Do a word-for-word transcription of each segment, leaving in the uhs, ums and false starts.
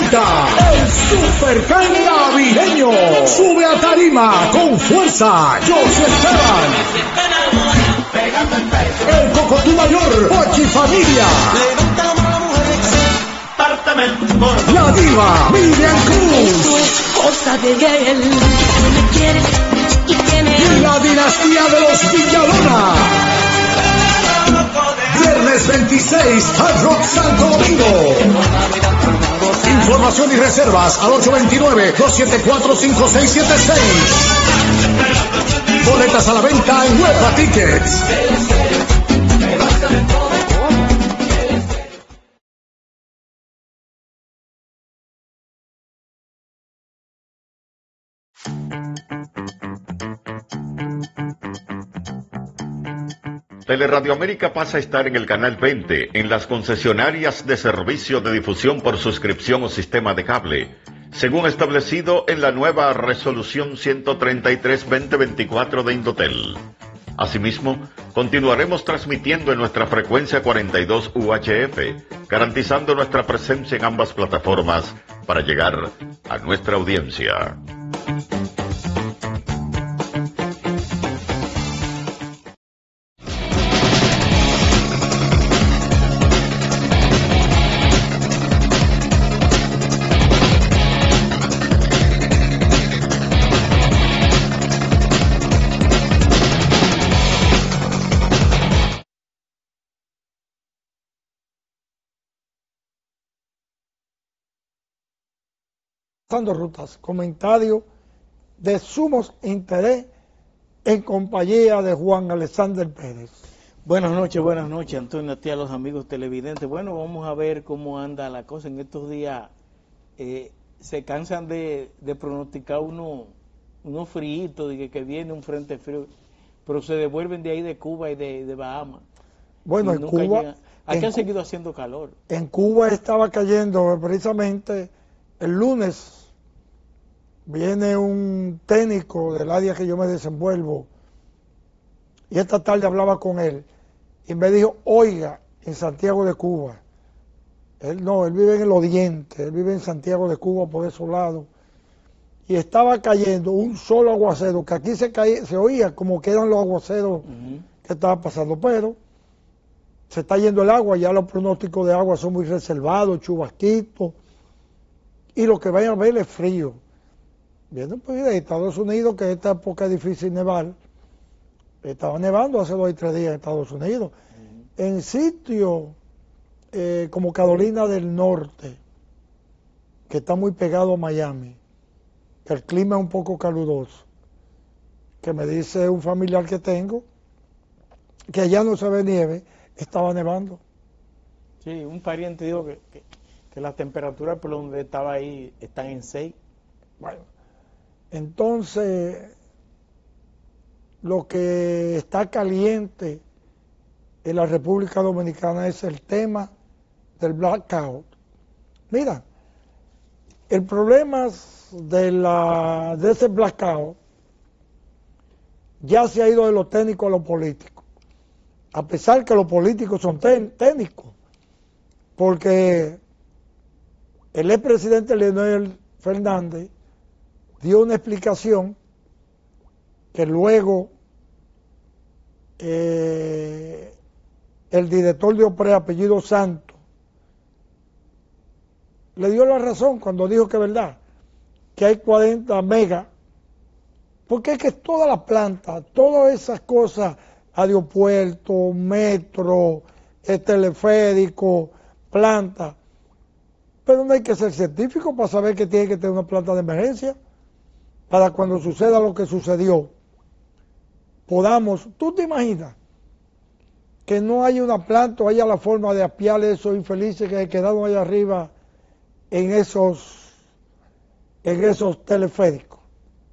presenta el Supercan navideño. Sube a tarima con fuerza José Esteban, el Cocotú Mayor, Pochi Familia, la diva Miriam Cruz y la dinastía de los Villalona. Viernes veintiséis, Hard Rock Santo Domingo. Información y reservas al ocho dos nueve, dos siete cuatro, cinco seis siete seis. Boletas a la venta en Huepa Tickets. Teleradio América pasa a estar en el canal veinte, en las concesionarias de servicio de difusión por suscripción o sistema de cable, según establecido en la nueva resolución ciento treinta y tres guión veinte veinticuatro de Indotel. Asimismo, continuaremos transmitiendo en nuestra frecuencia cuarenta y dos U H F, garantizando nuestra presencia en ambas plataformas para llegar a nuestra audiencia. Rutas, comentario de sumo interés en compañía de Juan Alexander Pérez. Buenas noches, buenas noches, Antonio, a ti, a los amigos televidentes. Bueno, vamos a ver cómo anda la cosa. En estos días eh, se cansan de, de pronosticar uno, unos fríitos, de que, que viene un frente frío, pero se devuelven de ahí de Cuba y de, de Bahamas. Bueno, en Cuba... Llegan. Aquí en han seguido haciendo calor. En Cuba estaba cayendo precisamente el lunes. Viene un técnico del área que yo me desenvuelvo y esta tarde hablaba con él y me dijo, oiga, en Santiago de Cuba, él no, él vive en el oriente, él vive en Santiago de Cuba por esos lados, y estaba cayendo un solo aguacero, que aquí se caía, se oía como que eran los aguaceros uh-huh. que estaban pasando, pero se está yendo el agua, ya los pronósticos de agua son muy reservados, chubasquitos, y lo que vayan a ver es frío. Viendo pues de Estados Unidos, que esta época es difícil nevar, estaba nevando hace dos y tres días en Estados Unidos, uh-huh. en sitios eh, como Carolina del Norte, que está muy pegado a Miami, que el clima es un poco caluroso, que me dice un familiar que tengo, que allá no se ve nieve, estaba nevando. Sí, un pariente dijo que, que, que las temperaturas por donde estaba ahí están en seis. Bueno. Entonces, lo que está caliente en la República Dominicana es el tema del blackout. Mira, el problema de, la, de ese blackout ya se ha ido de los técnicos a los políticos, a pesar que los políticos son técnicos, porque el expresidente Leonel Fernández dio una explicación que luego eh, el director de OPRE, apellido Santos, le dio la razón cuando dijo que es verdad, que hay cuarenta megas, porque es que todas las plantas, todas esas cosas, aeropuertos, metro, el teleférico, plantas, pero no hay que ser científico para saber que tiene que tener una planta de emergencia, para cuando suceda lo que sucedió, podamos, ¿tú te imaginas que no haya una planta o haya la forma de apiar a esos infelices que quedaron allá arriba en esos, en esos teleféricos?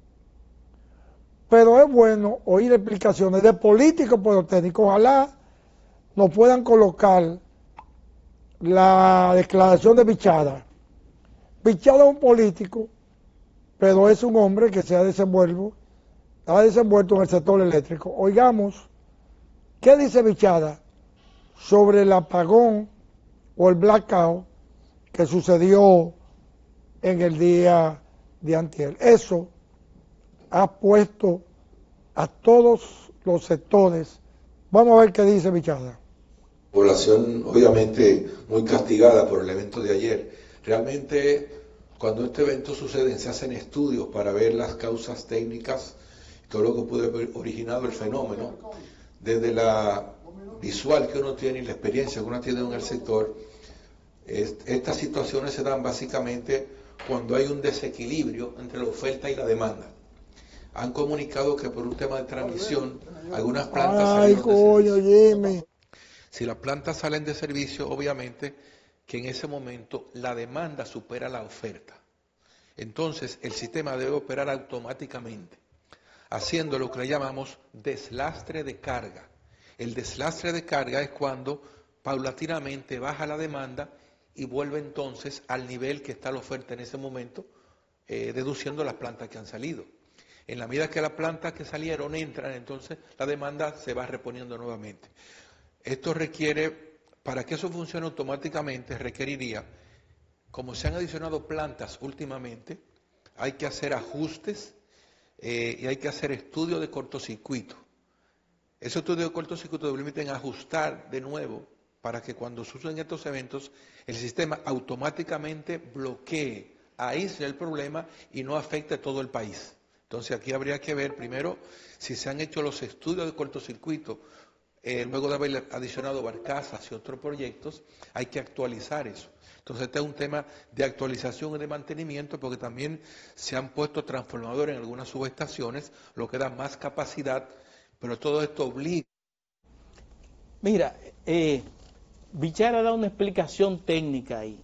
Pero es bueno oír explicaciones de políticos por los técnicos. Ojalá nos puedan colocar la declaración de Bichada. Bichada es un político, pero es un hombre que se ha desenvuelto, ha desenvuelto en el sector eléctrico. Oigamos, ¿qué dice Bichada sobre el apagón o el blackout que sucedió en el día de antier. Eso ha puesto a todos los sectores. Vamos a ver qué dice Bichada. Población obviamente muy castigada por el evento de ayer. Realmente cuando este evento sucede se hacen estudios para ver las causas técnicas, todo lo que puede haber originado el fenómeno, desde la visual que uno tiene y la experiencia que uno tiene en el sector. Estas situaciones se dan básicamente cuando hay un desequilibrio entre la oferta y la demanda. Han comunicado que por un tema de transmisión algunas plantas Ay, coño, Jimmy. Si las plantas salen de servicio, obviamente que en ese momento la demanda supera la oferta. Entonces el sistema debe operar automáticamente, haciendo lo que le llamamos deslastre de carga. El deslastre de carga es cuando paulatinamente baja la demanda y vuelve entonces al nivel que está la oferta en ese momento, eh, deduciendo las plantas que han salido. En la medida que las plantas que salieron entran, entonces la demanda se va reponiendo nuevamente. Esto requiere, para que eso funcione automáticamente, requeriría, como se han adicionado plantas últimamente, hay que hacer ajustes eh, y hay que hacer estudios de cortocircuito. Esos estudios de cortocircuito permiten ajustar de nuevo para que cuando suceden estos eventos, el sistema automáticamente bloquee, aísle el problema y no afecte a todo el país. Entonces aquí habría que ver primero si se han hecho los estudios de cortocircuito, eh, luego de haber adicionado barcazas y otros proyectos, hay que actualizar eso. Entonces este es un tema de actualización y de mantenimiento, porque también se han puesto transformadores en algunas subestaciones, lo que da más capacidad, pero todo esto obliga. Mira, eh, Bichara da una explicación técnica ahí,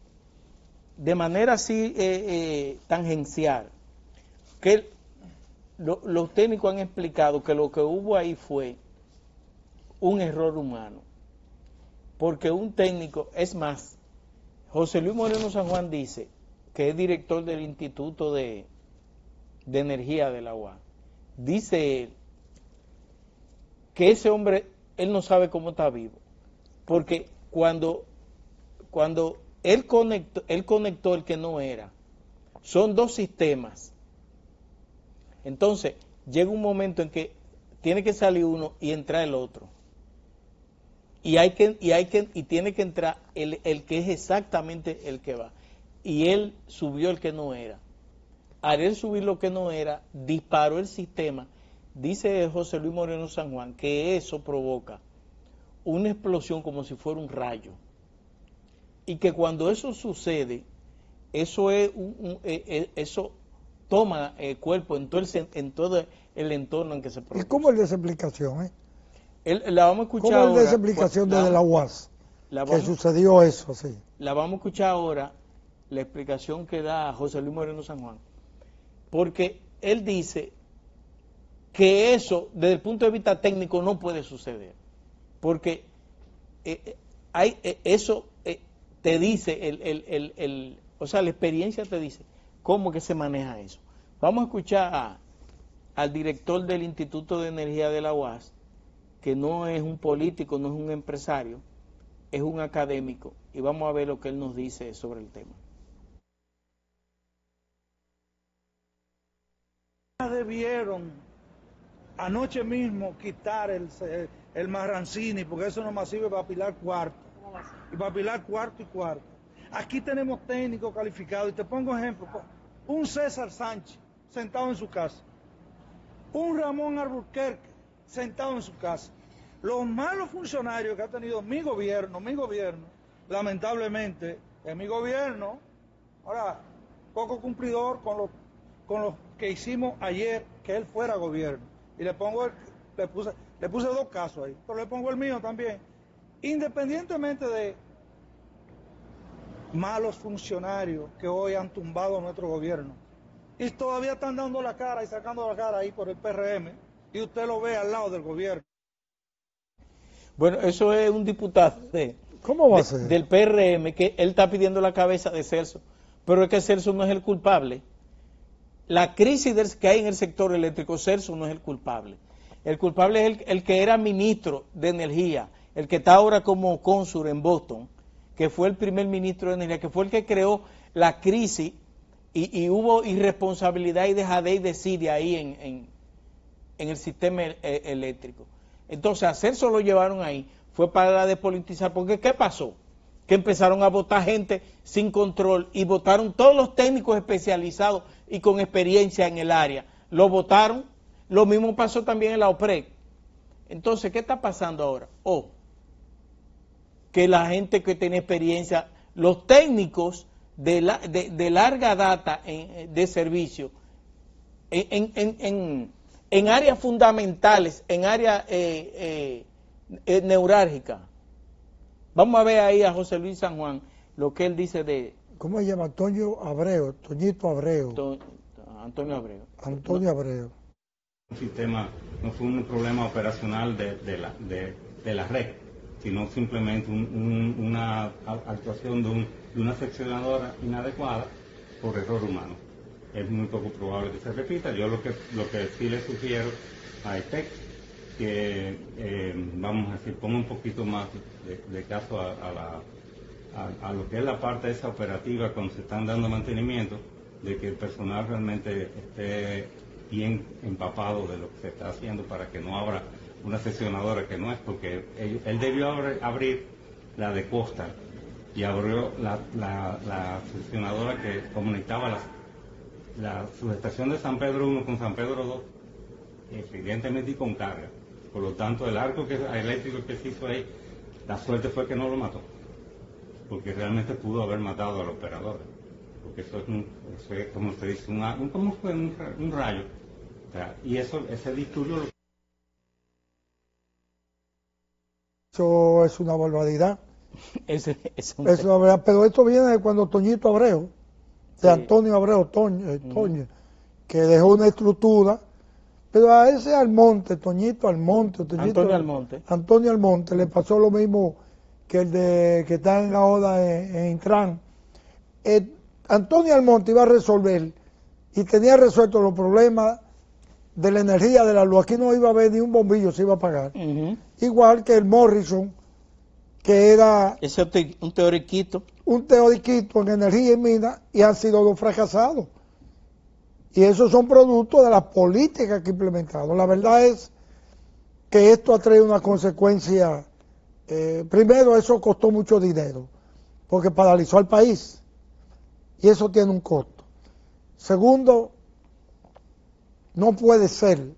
de manera así eh, eh, tangencial, que lo, los técnicos han explicado que lo que hubo ahí fue un error humano, porque un técnico, es más, José Luis Moreno San Juan dice, que es director del Instituto de, de Energía de la U A S, dice él, que ese hombre, él no sabe cómo está vivo, porque cuando, cuando él conectó, él conectó el que no era, son dos sistemas, entonces llega un momento en que tiene que salir uno y entrar el otro, y hay que, y hay que, y tiene que entrar el, el que es exactamente el que va, y él subió el que no era, al él subir lo que no era, disparó el sistema. Dice José Luis Moreno San Juan que eso provoca una explosión como si fuera un rayo, y que cuando eso sucede, eso es un, un, eh, eso toma el cuerpo en todo el, en todo el entorno en que se produce. ¿Y cómo es esa explicación? Eh? El, la vamos a escuchar ¿Cómo ahora, es esa explicación la, desde la U A S? La que vamos, sucedió eso, sí. La vamos a escuchar ahora, la explicación que da José Luis Moreno San Juan, porque él dice que eso, desde el punto de vista técnico, no puede suceder, porque eh, hay eh, eso eh, te dice, el, el, el, el, o sea, la experiencia te dice cómo que se maneja eso. Vamos a escuchar a, al director del Instituto de Energía de la U A S, que no es un político, no es un empresario, es un académico, y vamos a ver lo que él nos dice sobre el tema. Debieron anoche mismo quitar el, el Marrancini, porque eso no más sirve para apilar cuarto, y para apilar cuarto y cuarto. Aquí tenemos técnicos calificados, y te pongo ejemplo, un César Sánchez sentado en su casa, un Ramón Alburquerque sentado en su casa. Los malos funcionarios que ha tenido mi gobierno, mi gobierno, lamentablemente, es mi gobierno, ahora, poco cumplidor con lo, con lo que hicimos ayer, que él fuera gobierno. Y le pongo, el, le puse, le puse dos casos ahí, pero le pongo el mío también. Independientemente de malos funcionarios que hoy han tumbado nuestro gobierno, y todavía están dando la cara y sacando la cara ahí por el P R M, y usted lo ve al lado del gobierno. Bueno, eso es un diputado de, ¿Cómo va de, a ser? del P R M, que él está pidiendo la cabeza de Celso, pero es que Celso no es el culpable. La crisis del, que hay en el sector eléctrico, Celso no es el culpable. El culpable es el, el que era ministro de Energía, el que está ahora como cónsul en Boston, que fue el primer ministro de Energía, que fue el que creó la crisis y, y hubo irresponsabilidad y dejadez y desidia ahí en, en, en el sistema e- eléctrico. Entonces, a Celso lo llevaron ahí, fue para despolitizar, porque ¿qué pasó? Que empezaron a votar gente sin control y votaron todos los técnicos especializados y con experiencia en el área. Lo votaron, lo mismo pasó también en la OPRED. Entonces, ¿qué está pasando ahora? Oh, que la gente que tiene experiencia, los técnicos de, la, de, de larga data en, de servicio, en, en, en, en áreas fundamentales, en áreas eh, eh, eh, neurálgicas. Vamos a ver ahí a José Luis San Juan, lo que él dice de... ¿Cómo se llama? Antonio Abreu, Toñito Abreu. To, Antonio Abreu. Antonio Abreu. Un sistema, no fue un problema operacional de, de, la, de, de la red, sino simplemente un, un, una actuación de, un, de una seccionadora inadecuada por error humano. Es muy poco probable que se repita. Yo lo que, lo que sí le sugiero a E T E C que, eh, vamos a decir, ponga un poquito más de, de caso a, a, la, a, a lo que es la parte esa operativa cuando se están dando mantenimiento, de que el personal realmente esté bien empapado de lo que se está haciendo para que no abra una seccionadora que no es, porque él, él debió abrir, abrir la de Costa y abrió la, la, la seccionadora que comunicaba la, la subestación de San Pedro uno con San Pedro dos, evidentemente y con carga. Por lo tanto, el arco que, eléctrico que se hizo ahí, la suerte fue que no lo mató, porque realmente pudo haber matado al operador, porque eso es, un, eso es como usted dice, un, un, ¿cómo fue? Un, un rayo. O sea, y eso, ese disturbio... Eso es una barbaridad. Ese, ese un... Es una barbaridad, pero esto viene de cuando Toñito Abreu, de sí. Antonio Abreu, Toño, eh, Toño uh-huh. que dejó una estructura. Pero a ese Almonte, Toñito Almonte, Toñito, Antonio Almonte. Antonio Almonte le pasó lo mismo que el de que está en ahora en, en Intran. Eh, Antonio Almonte iba a resolver y tenía resuelto los problemas de la energía de la luz. Aquí no iba a haber ni un bombillo, se iba a apagar. Uh-huh. Igual que el Morrison, que era ese un teoriquito. Un teoriquito en energía y mina, y han sido dos fracasados. Y esos son productos de la política que ha implementado. La verdad es que esto ha traído una consecuencia. Eh, primero, eso costó mucho dinero, porque paralizó al país. Y eso tiene un costo. Segundo, no puede ser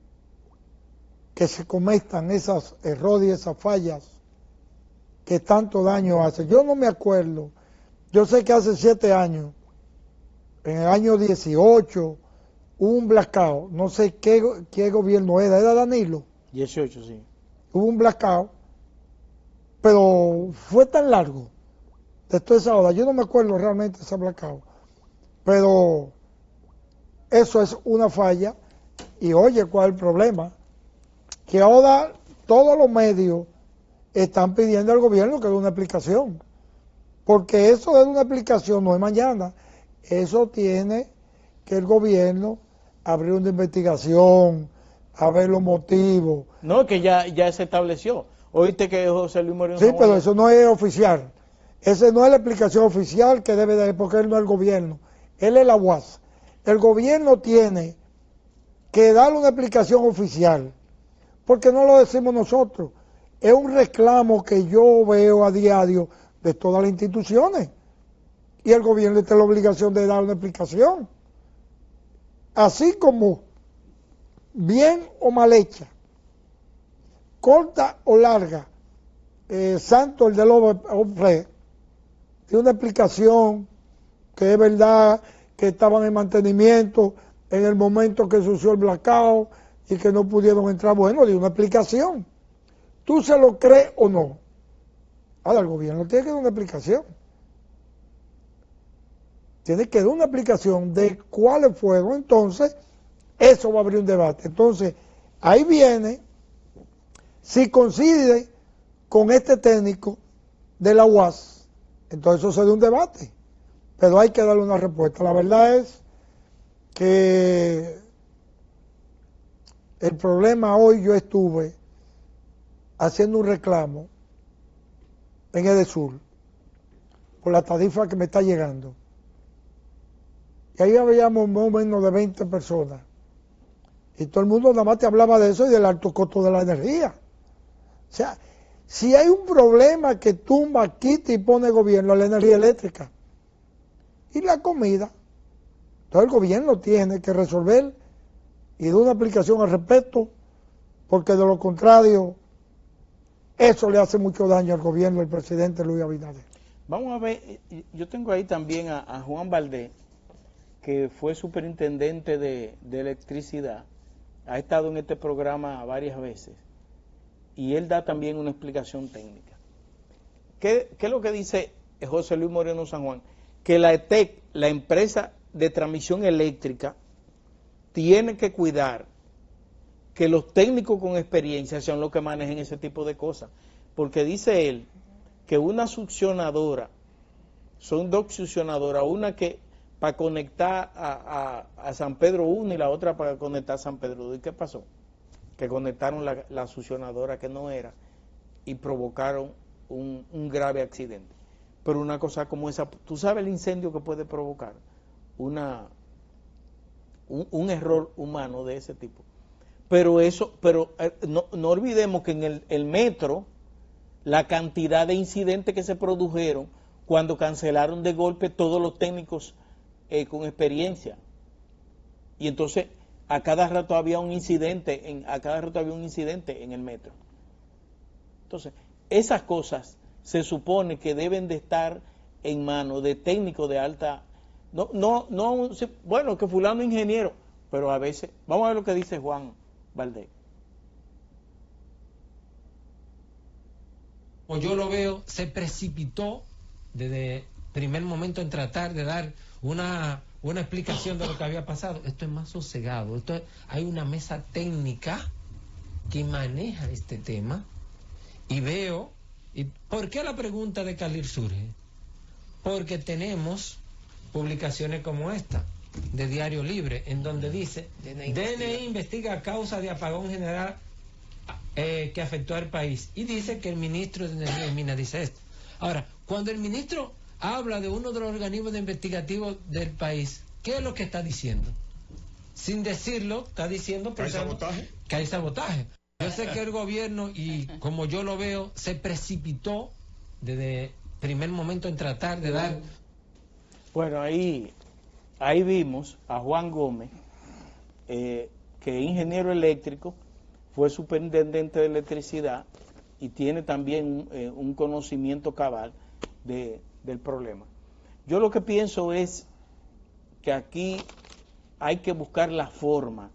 que se cometan esos errores y esas fallas que tanto daño hacen. Yo no me acuerdo. Yo sé que hace siete años, en el año dieciocho, hubo un blackout, no sé qué, qué gobierno era, era Danilo. dieciocho, sí. Hubo un blackout, pero fue tan largo, de toda esa hora, yo no me acuerdo realmente de ese blackout, pero eso es una falla, y oye, ¿cuál es el problema? Que ahora todos los medios están pidiendo al gobierno que dé una explicación, porque eso de una explicación no es mañana. Eso tiene que el gobierno abrir una investigación, a ver los motivos. No, que ya, ya se estableció. Oíste que José Luis Moreno... Sí, pero eso no es oficial. Esa no es la explicación oficial que debe de, porque él no es el gobierno. Él es la U A S. El gobierno tiene que darle una explicación oficial, porque no lo decimos nosotros. Es un reclamo que yo veo a diario de todas las instituciones. Y el gobierno tiene la obligación de dar una explicación. Así como bien o mal hecha, corta o larga, eh, Santo el de los Ofre, tiene una explicación que es verdad que estaban en mantenimiento en el momento que sucedió el blackout y que no pudieron entrar. Bueno, dio una explicación. ¿Tú se lo crees o no? Ahora el gobierno tiene que dar una explicación. Tiene que dar una explicación de cuáles fueron, entonces eso va a abrir un debate. Entonces, ahí viene, si coincide con este técnico de la U A S, entonces eso sería un debate, pero hay que darle una respuesta. La verdad es que el problema hoy, yo estuve haciendo un reclamo en Edesur por la tarifa que me está llegando. y ahí habíamos más o menos de veinte personas. Y todo el mundo nada más te hablaba de eso y del alto costo de la energía. O sea, si hay un problema que tumba, quita y pone el gobierno, la energía eléctrica y la comida, entonces el gobierno tiene que resolver y dar una aplicación al respecto, porque de lo contrario, eso le hace mucho daño al gobierno del presidente Luis Abinader. Vamos a ver, yo tengo ahí también a, a Juan Valdés, que fue superintendente de, de electricidad, ha estado en este programa varias veces, y él da también una explicación técnica. ¿Qué, qué es lo que dice José Luis Moreno San Juan? Que la E T E C, la empresa de transmisión eléctrica, tiene que cuidar que los técnicos con experiencia sean los que manejen ese tipo de cosas, porque dice él que una succionadora, son dos succionadoras, una que para conectar a, a, a San Pedro uno y la otra para conectar a San Pedro dos. ¿Y qué pasó? Que conectaron la, la succionadora que no era y provocaron un, un grave accidente. Pero una cosa como esa, ¿tú sabes el incendio que puede provocar? Una, un, un error humano de ese tipo. Pero eso, pero eh, no, no olvidemos que en el, el metro, la cantidad de incidentes que se produjeron cuando cancelaron de golpe todos los técnicos eh, con experiencia. Y entonces a cada rato había un incidente, en, a cada rato había un incidente en el metro. Entonces, esas cosas se supone que deben de estar en manos de técnicos de alta, no, no, no, bueno, que fulano ingeniero, pero a veces, vamos a ver lo que dice Juan Valdés. Como yo lo veo, se precipitó desde el primer momento en tratar de dar una, una explicación de lo que había pasado. Esto es más sosegado, esto es, hay una mesa técnica que maneja este tema y veo, y ¿por qué la pregunta de Khalil surge? Porque tenemos publicaciones como esta, de Diario Libre, en donde dice D N I investiga, D N I investiga causa de apagón general eh, que afectó al país, y dice que el ministro de Energía y Minas dice esto. Ahora, cuando el ministro habla de uno de los organismos de investigativos del país, ¿qué es lo que está diciendo? Sin decirlo, está diciendo ¿Que hay sabotaje? Que hay sabotaje. Yo sé que el gobierno, y como yo lo veo, se precipitó desde el primer momento en tratar de dar... Bueno, ahí, ahí vimos a Juan Gómez, eh, que es ingeniero eléctrico, fue superintendente de electricidad y tiene también eh, un conocimiento cabal de, del problema. Yo lo que pienso es que aquí hay que buscar la forma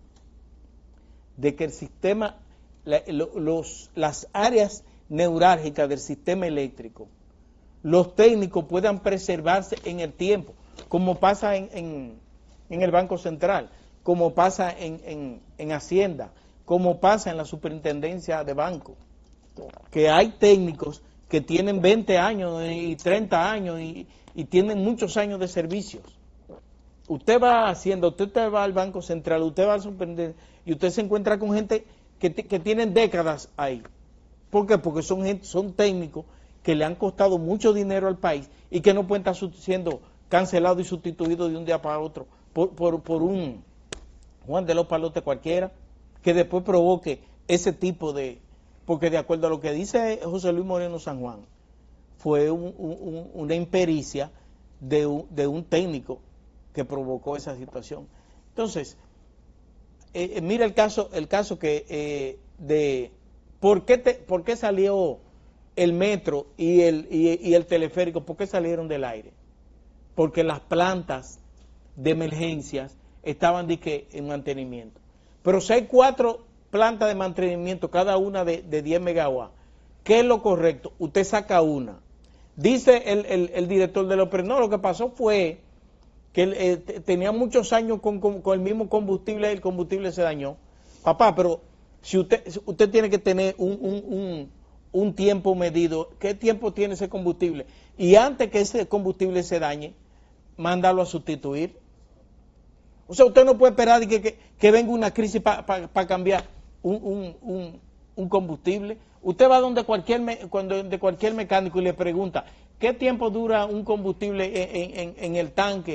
de que el sistema, la, los, las áreas neurálgicas del sistema eléctrico, los técnicos puedan preservarse en el tiempo, como pasa en, en, en el Banco Central, como pasa en, en, en Hacienda, como pasa en la superintendencia de banco, que hay técnicos que tienen veinte años y treinta años y, y tienen muchos años de servicios. Usted va haciendo, usted va al Banco Central, usted va al superintendencia y usted se encuentra con gente que, que tienen décadas ahí. ¿Por qué? Porque son gente, son técnicos que le han costado mucho dinero al país y que no pueden estar siendo cancelados y sustituidos de un día para otro por, por, por un Juan de los Palotes cualquiera, que después provoque ese tipo de... Porque de acuerdo a lo que dice José Luis Moreno San Juan, fue un, un, una impericia de un, de un técnico que provocó esa situación. Entonces, eh, mira el caso el caso que eh, de ¿por qué, te, por qué salió el metro y el, y, y el teleférico? ¿Por qué salieron del aire? Porque las plantas de emergencias estaban de que, en mantenimiento. Pero si hay cuatro plantas de mantenimiento, cada una de, de diez megawatts, ¿qué es lo correcto? Usted saca una. Dice el, el, el director de la operación, no, lo que pasó fue que eh, tenía muchos años con, con, con el mismo combustible y el combustible se dañó. Papá, pero si usted usted tiene que tener un, un, un, un tiempo medido, ¿qué tiempo tiene ese combustible? Y antes que ese combustible se dañe, mándalo a sustituir. O sea, usted no puede esperar que, que, que venga una crisis para pa, pa cambiar un, un, un, un combustible. Usted va donde cualquier, me, cuando, de cualquier mecánico y le pregunta, ¿qué tiempo dura un combustible en, en, en el tanque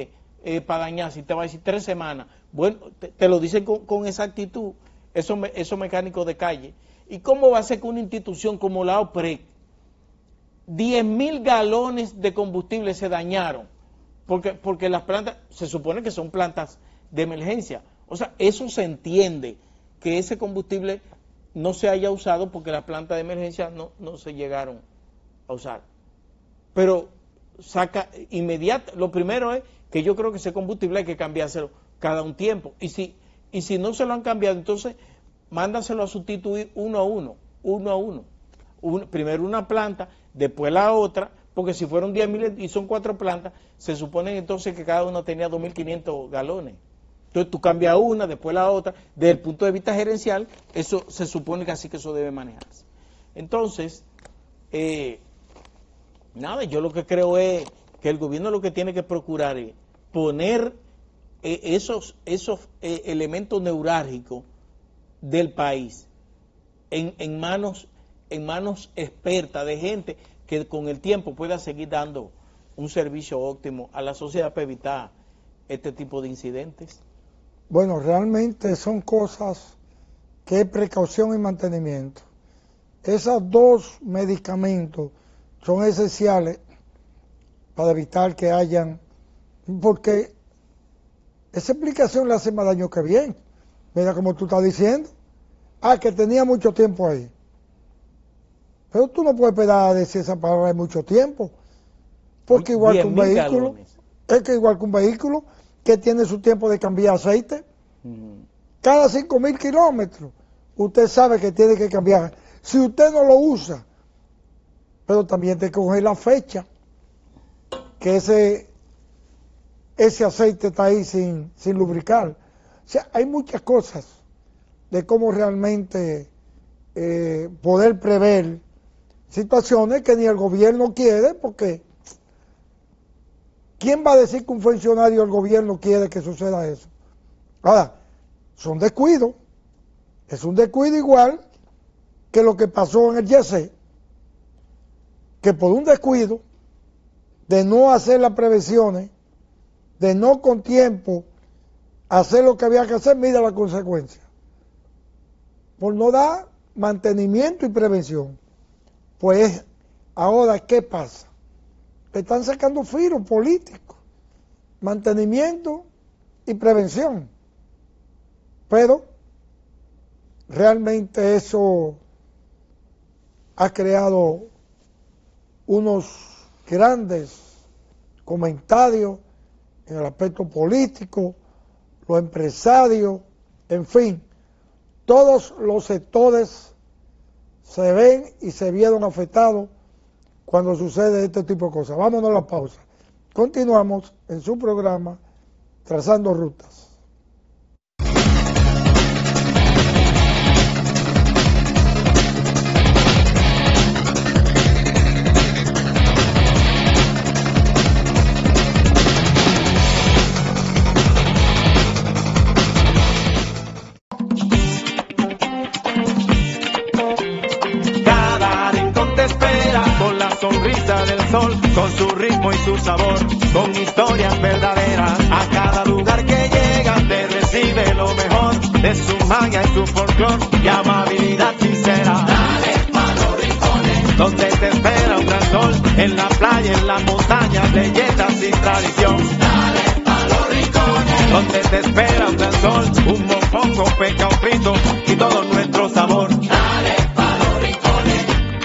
eh, para dañarse? Y te va a decir tres semanas. Bueno, te, te lo dicen con, con exactitud esos, esos mecánicos de calle. ¿Y cómo va a ser que una institución como la OPREC, diez mil galones de combustible se dañaron? Porque, porque las plantas, se supone que son plantas de emergencia. O sea, eso se entiende, que ese combustible no se haya usado porque las plantas de emergencia no, no se llegaron a usar. Pero saca inmediato, lo primero es que yo creo que ese combustible hay que cambiárselo cada un tiempo. Y si, y si no se lo han cambiado, entonces mándaselo a sustituir uno a uno, uno a uno. uno primero una planta, después la otra, porque si fueron diez mil y son cuatro plantas, se supone entonces que cada uno tenía dos mil quinientos galones. Entonces tú cambias una, después la otra. Desde el punto de vista gerencial, eso se supone que así que eso debe manejarse. Entonces, eh, nada, yo lo que creo es que el gobierno lo que tiene que procurar es poner eh, esos, esos eh, elementos neurálgicos del país en, en manos en manos expertas de gente que con el tiempo pueda seguir dando un servicio óptimo a la sociedad para evitar este tipo de incidentes. Bueno, realmente son cosas que es precaución y mantenimiento. Esos dos medicamentos son esenciales para evitar que hayan, porque esa explicación le hace más daño que bien. Mira como tú estás diciendo, ah, que tenía mucho tiempo ahí. Pero tú no puedes esperar a decir esa palabra de mucho tiempo, porque igual que un vehículo, galones. es que igual que un vehículo que tiene su tiempo de cambiar aceite, mm. cada cinco mil kilómetros, usted sabe que tiene que cambiar. Si usted no lo usa, pero también te coge la fecha, que ese, ese aceite está ahí sin, sin lubricar. O sea, hay muchas cosas de cómo realmente eh, poder prever situaciones que ni el gobierno quiere, porque ¿quién va a decir que un funcionario del gobierno quiere que suceda eso? Ahora, son descuidos, es un descuido igual que lo que pasó en el Y C, que por un descuido de no hacer las prevenciones, de no con tiempo hacer lo que había que hacer, mira la consecuencia. Por no dar mantenimiento y prevención. Pues ahora, ¿qué pasa? Están sacando firos políticos, mantenimiento y prevención. Pero realmente eso ha creado unos grandes comentarios en el aspecto político, los empresarios, en fin, todos los sectores se ven y se vieron afectados cuando sucede este tipo de cosas. Vámonos a la pausa. Continuamos en su programa Trazando Rutas. Con su ritmo y su sabor, con historias verdaderas. A cada lugar que llega te recibe lo mejor de su magia y su folclor y amabilidad sincera. Dale pa' los rincones, donde te espera un gran sol, en la playa, en las montañas, leyendas y tradición. Dale pa' los rincones, donde te espera un gran sol, un mofongo, peca, un frito y todo nuestro sabor. Dale pa' los rincones.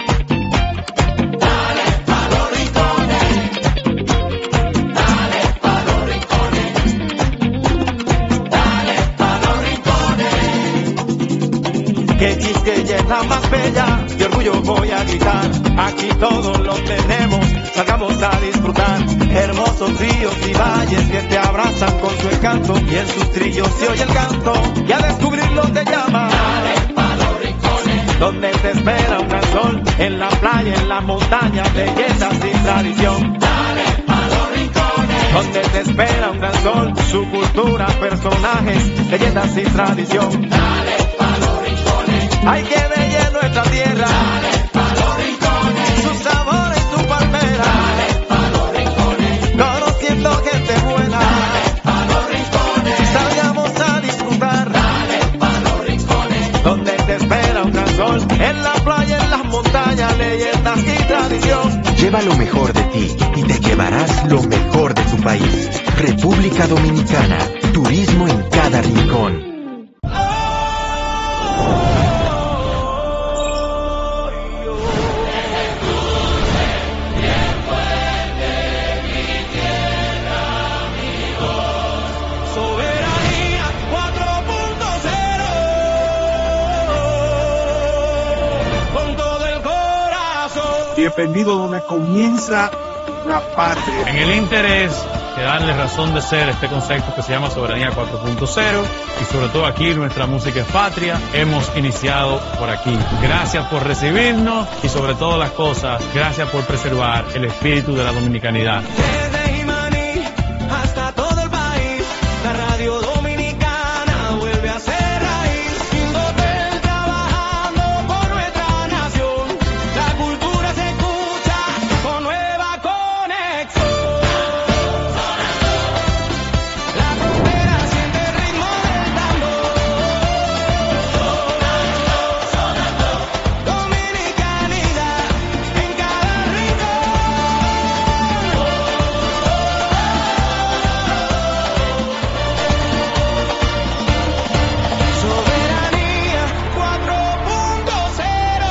Que Quisqueya es la más bella, de orgullo voy a gritar. Aquí todos lo tenemos, salgamos a disfrutar. Hermosos ríos y valles que te abrazan con su encanto, y en sus trillos se oye el canto, y a descubrirlo te llama. Dale pa' los rincones, donde te espera un gran sol, en la playa, en las montañas, leyendas y tradición. Dale pa' los rincones, donde te espera un gran sol, su cultura, personajes, leyendas y tradición. Dale pa' los rincones, hay que ver nuestra tierra. Dale pa' los rincones, su sabor en tu palmera. Dale pa' los rincones, conociendo gente buena. Dale lo mejor de tu país. República Dominicana, turismo en cada rincón. Bienvenido donde comienza la patria. En el interés de darle razón de ser este concepto que se llama Soberanía cuatro punto cero y sobre todo aquí nuestra música es patria, hemos iniciado por aquí. Gracias por recibirnos y sobre todas las cosas, gracias por preservar el espíritu de la dominicanidad. Desde Jimaní hasta todo el país, la radio dominicana vuelve a ser raíz. Indotel trabajando por nuestra nación, la cultura se escucha con nueva conexión. La frontera siente el ritmo del tambor. Dominicanidad en cada rincón. Soberanía cuatro punto cero.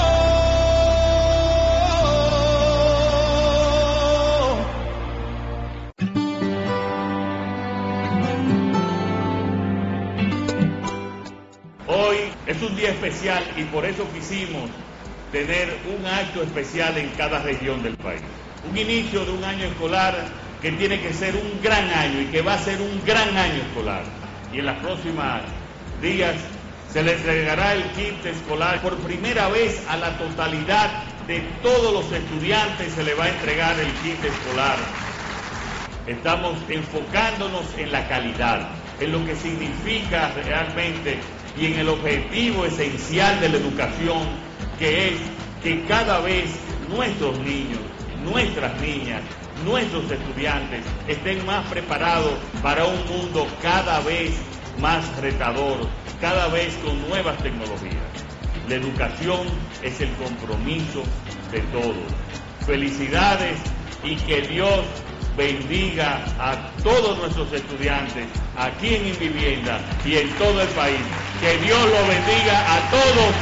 Hoy es un día especial y por eso quisimos tener un acto especial en cada región del país. Un inicio de un año escolar que tiene que ser un gran año y que va a ser un gran año escolar. Y en los próximos días se le entregará el kit escolar. Por primera vez a la totalidad de todos los estudiantes se le va a entregar el kit escolar. Estamos enfocándonos en la calidad, en lo que significa realmente y en el objetivo esencial de la educación, que es que cada vez nuestros niños, nuestras niñas, nuestros estudiantes estén más preparados para un mundo cada vez más retador, cada vez con nuevas tecnologías. La educación es el compromiso de todos. Felicidades y que Dios bendiga a todos nuestros estudiantes aquí en Invivienda y en todo el país. Que Dios los bendiga a todos.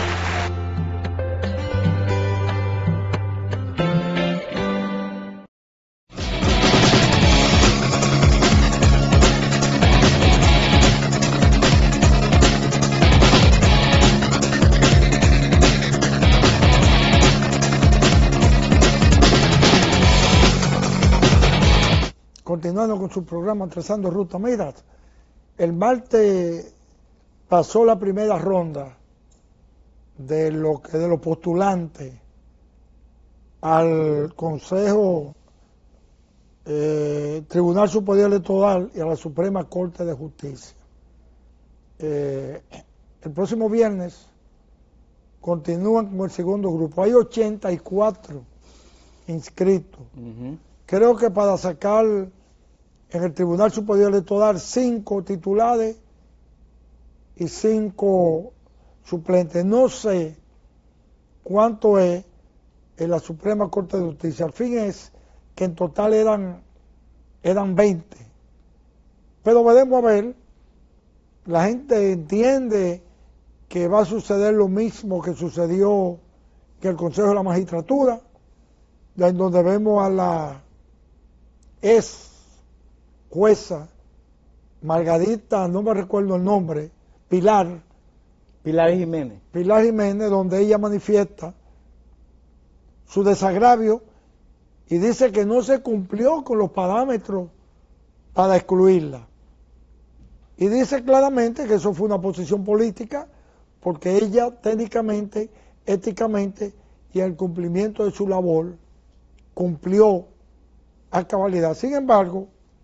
Continuando con su programa Trazando Ruta. Mira, el martes pasó la primera ronda de lo que de los postulantes al Consejo eh, Tribunal Superior Electoral y a la Suprema Corte de Justicia. Eh, el próximo viernes continúan con el segundo grupo. Hay ochenta y cuatro inscritos. Uh-huh. Creo que para sacar en el Tribunal Superior Electoral cinco titulares y cinco suplentes. No sé cuánto es en la Suprema Corte de Justicia. Al fin es que en total eran, eran veinte. Pero veremos a ver. La gente entiende que va a suceder lo mismo que sucedió en el Consejo de la Magistratura, en donde vemos a la ex jueza Margarita, no me recuerdo el nombre, Pilar. Pilar Jiménez. Pilar Jiménez, donde ella manifiesta su desagravio y dice que no se cumplió con los parámetros para excluirla. Y dice claramente que eso fue una posición política porque ella técnicamente, éticamente y en el cumplimiento de su labor cumplió a cabalidad. Sin embargo,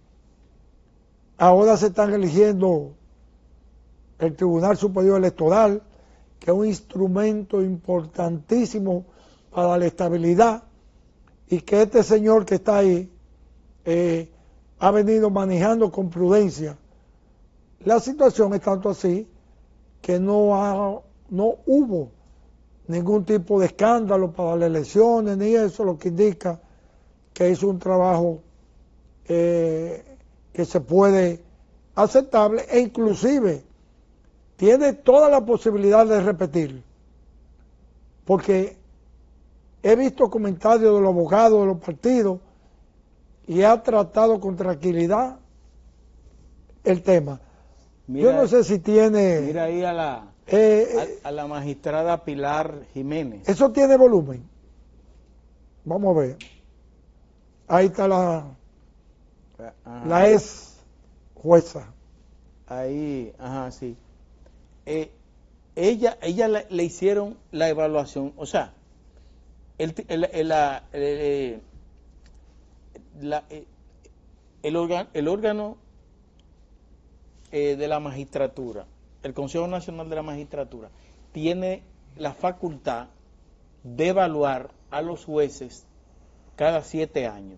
ahora se están eligiendo el Tribunal Superior Electoral, que es un instrumento importantísimo para la estabilidad, y que este señor que está ahí eh, ha venido manejando con prudencia. La situación es tanto así que no, ha, no hubo ningún tipo de escándalo para las elecciones, ni eso, lo que indica que hizo un trabajo eh, que se puede aceptable e inclusive tiene toda la posibilidad de repetir, porque he visto comentarios de los abogados de los partidos y ha tratado con tranquilidad el tema. Mira, yo no sé si tiene... Mira ahí a la, eh, a, a la magistrada Pilar Jiménez. Eso tiene volumen. Vamos a ver. Ahí está la, ajá. la ex jueza. Ahí, ajá, sí. Eh, ella ella le, le hicieron la evaluación, o sea, el, el, el, la, el, la, el, órgano, el órgano eh, de la magistratura, el Consejo Nacional de la Magistratura, tiene la facultad de evaluar a los jueces cada siete años.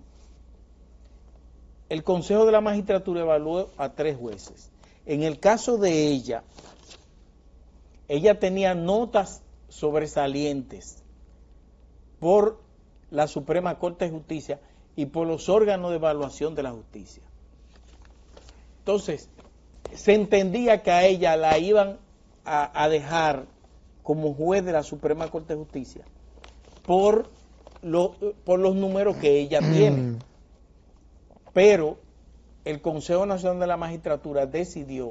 El Consejo de la Magistratura evaluó a tres jueces. En el caso de ella, ella tenía notas sobresalientes por la Suprema Corte de Justicia y por los órganos de evaluación de la justicia. Entonces, se entendía que a ella la iban a, a dejar como juez de la Suprema Corte de Justicia por, lo, por los números que ella tiene. Pero el Consejo Nacional de la Magistratura decidió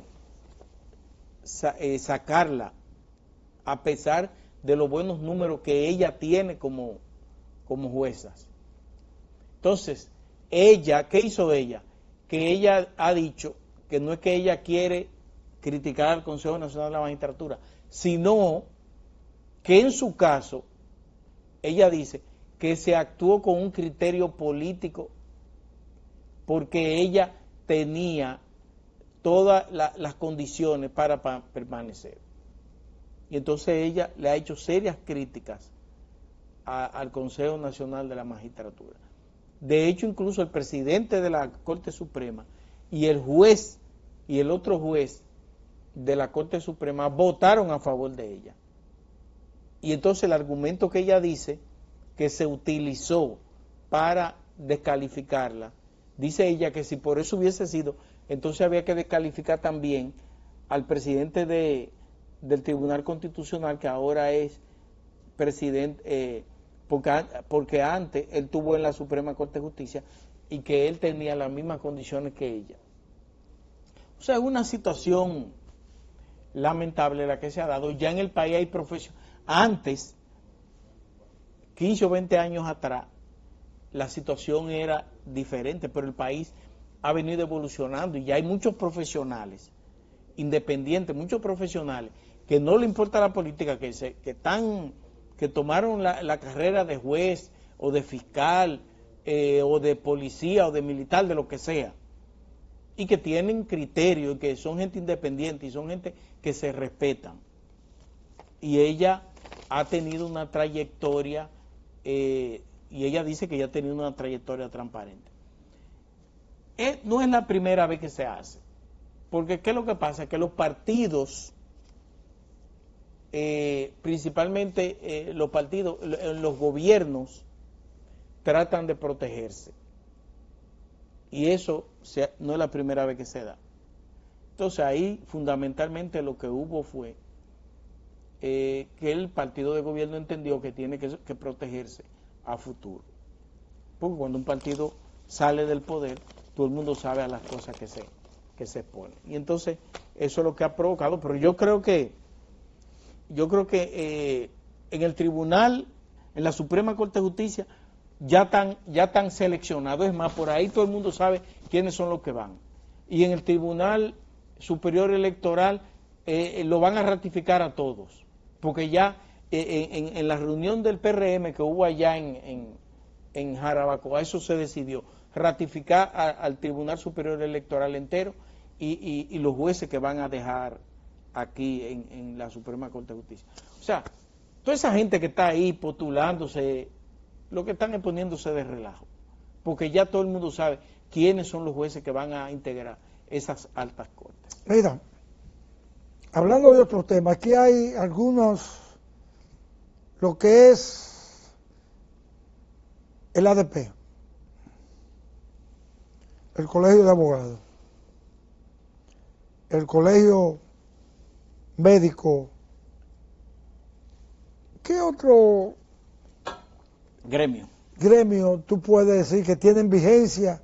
sa eh, sacarla a pesar de los buenos números que ella tiene como, como juezas. Entonces, ella, ¿qué hizo ella? Que ella ha dicho que no es que ella quiere criticar al Consejo Nacional de la Magistratura, sino que en su caso, ella dice que se actuó con un criterio político porque ella tenía todas la, las condiciones para, para permanecer. Y entonces ella le ha hecho serias críticas a, al Consejo Nacional de la Magistratura. De hecho, incluso el presidente de la Corte Suprema y el juez y el otro juez de la Corte Suprema votaron a favor de ella. Y entonces el argumento que ella dice que se utilizó para descalificarla, dice ella que si por eso hubiese sido, entonces había que descalificar también al presidente de, del Tribunal Constitucional, que ahora es presidente, eh, porque, porque antes él tuvo en la Suprema Corte de Justicia y que él tenía las mismas condiciones que ella. O sea, es una situación lamentable la que se ha dado. Ya en el país hay profesionales. Antes, quince o veinte años atrás, la situación era diferente, pero el país ha venido evolucionando y ya hay muchos profesionales independientes, muchos profesionales que no le importa la política, que se, que están, que tomaron la, la carrera de juez o de fiscal eh, o de policía o de militar, de lo que sea, y que tienen criterio y que son gente independiente y son gente que se respetan. Y ella ha tenido una trayectoria eh, y ella dice que ella ha tenido una trayectoria transparente. Eh, no es la primera vez que se hace, porque ¿qué es lo que pasa? Que los partidos, eh, principalmente eh, los partidos, los gobiernos, tratan de protegerse. Y eso se, no es la primera vez que se da. Entonces ahí fundamentalmente lo que hubo fue eh, que el partido de gobierno entendió que tiene que, que protegerse a futuro. Porque cuando un partido sale del poder, todo el mundo sabe a las cosas que se, que se exponen. Y entonces eso es lo que ha provocado. Pero yo creo que, yo creo que eh, en el tribunal, en la Suprema Corte de Justicia, ya están, ya están seleccionados. Es más, por ahí todo el mundo sabe quiénes son los que van. Y en el Tribunal Superior Electoral eh, lo van a ratificar a todos. Porque ya eh, en, en la reunión del P R M que hubo allá en, en, en Jarabacoa, eso se decidió, ratificar a, al Tribunal Superior Electoral entero y, y, y los jueces que van a dejar aquí en, en la Suprema Corte de Justicia. O sea, toda esa gente que está ahí postulándose, lo que están es poniéndose de relajo, porque ya todo el mundo sabe quiénes son los jueces que van a integrar esas altas cortes. Mira, hablando de otros temas, aquí hay algunos, lo que es el A D P. el Colegio de Abogados, el Colegio Médico, ¿qué otro gremio? gremio tú puedes decir que tienen vigencia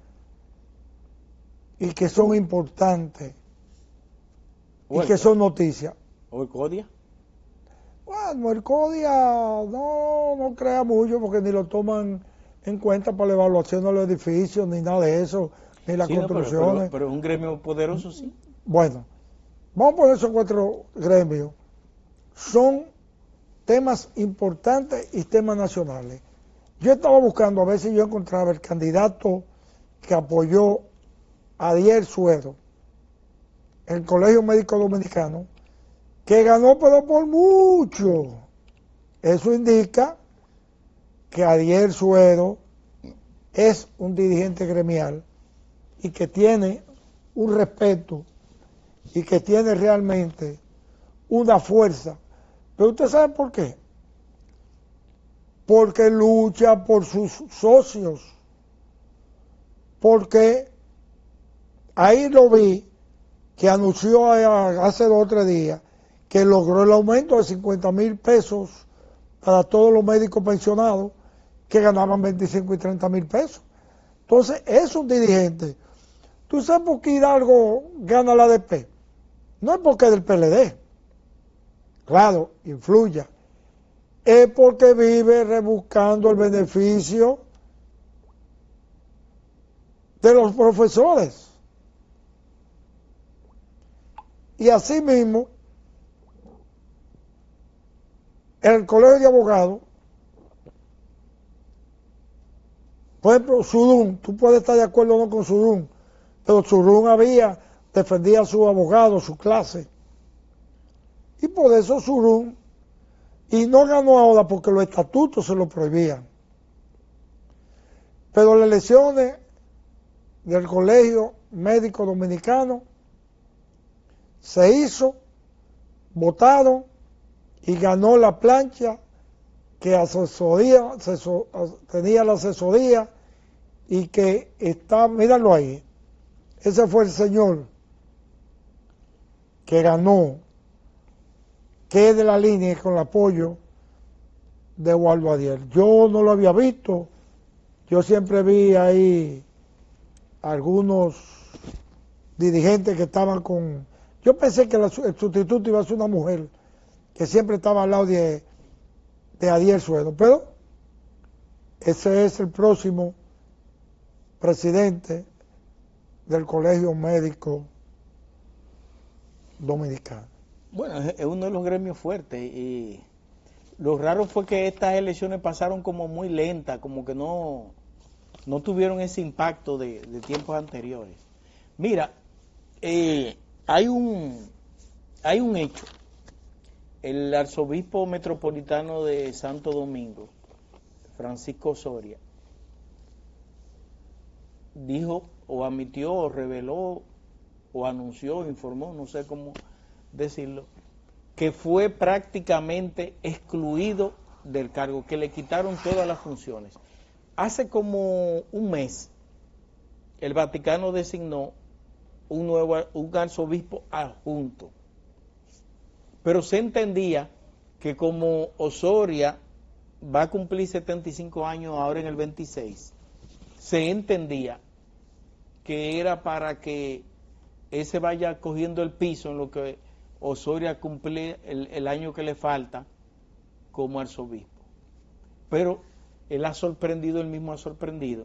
y que son importantes y que son noticias? ¿O el CODIA? Bueno, el CODIA no, no crea mucho porque ni lo toman en cuenta para la evaluación de los edificios, ni nada de eso, ni las sí, construcciones. No, pero, pero, pero es un gremio poderoso, sí. Bueno, vamos a poner esos cuatro gremios. Son temas importantes y temas nacionales. Yo estaba buscando a ver si yo encontraba el candidato que apoyó a Adiel Suedo, el Colegio Médico Dominicano, que ganó pero por mucho. Eso indica que Adiel Suedo es un dirigente gremial y que tiene un respeto y que tiene realmente una fuerza. Pero usted sabe por qué. Porque lucha por sus socios. Porque ahí lo vi que anunció hace dos o tres días que logró el aumento de cincuenta mil pesos para todos los médicos pensionados que ganaban veinticinco y treinta mil pesos. Entonces, es un dirigente. ¿Tú sabes por qué Hidalgo gana la A D P? No es porque es del P L D. Claro, influya. Es porque vive rebuscando el beneficio de los profesores. Y asimismo, el Colegio de Abogados, por ejemplo, Sudún, tú puedes estar de acuerdo o no con Sudún, pero Sudún había, defendía a sus abogados, su clase. Y por eso Sudún, y no ganó ahora porque los estatutos se lo prohibían. Pero las elecciones del Colegio Médico Dominicano se hizo, votaron y ganó la plancha que asesoría, asesor, tenía la asesoría y que está, míralo ahí, ese fue el señor que ganó, que es de la línea con el apoyo de Waldo Adiel. Yo no lo había visto, yo siempre vi ahí algunos dirigentes que estaban con, yo pensé que la, el sustituto iba a ser una mujer que siempre estaba al lado de, de Adiel Suedo, pero ese es el próximo presidente del Colegio Médico Dominicano. Bueno, es uno de los gremios fuertes y lo raro fue que estas elecciones pasaron como muy lentas, como que no, no tuvieron ese impacto de, de tiempos anteriores. Mira, eh, hay un hay un hecho. El arzobispo metropolitano de Santo Domingo, Francisco Osoria, dijo o admitió o reveló o anunció, informó, no sé cómo decirlo, que fue prácticamente excluido del cargo, que le quitaron todas las funciones. Hace como un mes el Vaticano designó un nuevo un arzobispo adjunto, pero se entendía que como Osoria va a cumplir setenta y cinco años ahora en el veintiséis, se entendía que era para que ese vaya cogiendo el piso en lo que Osoria cumple el, el año que le falta como arzobispo. Pero él ha sorprendido, él mismo ha sorprendido,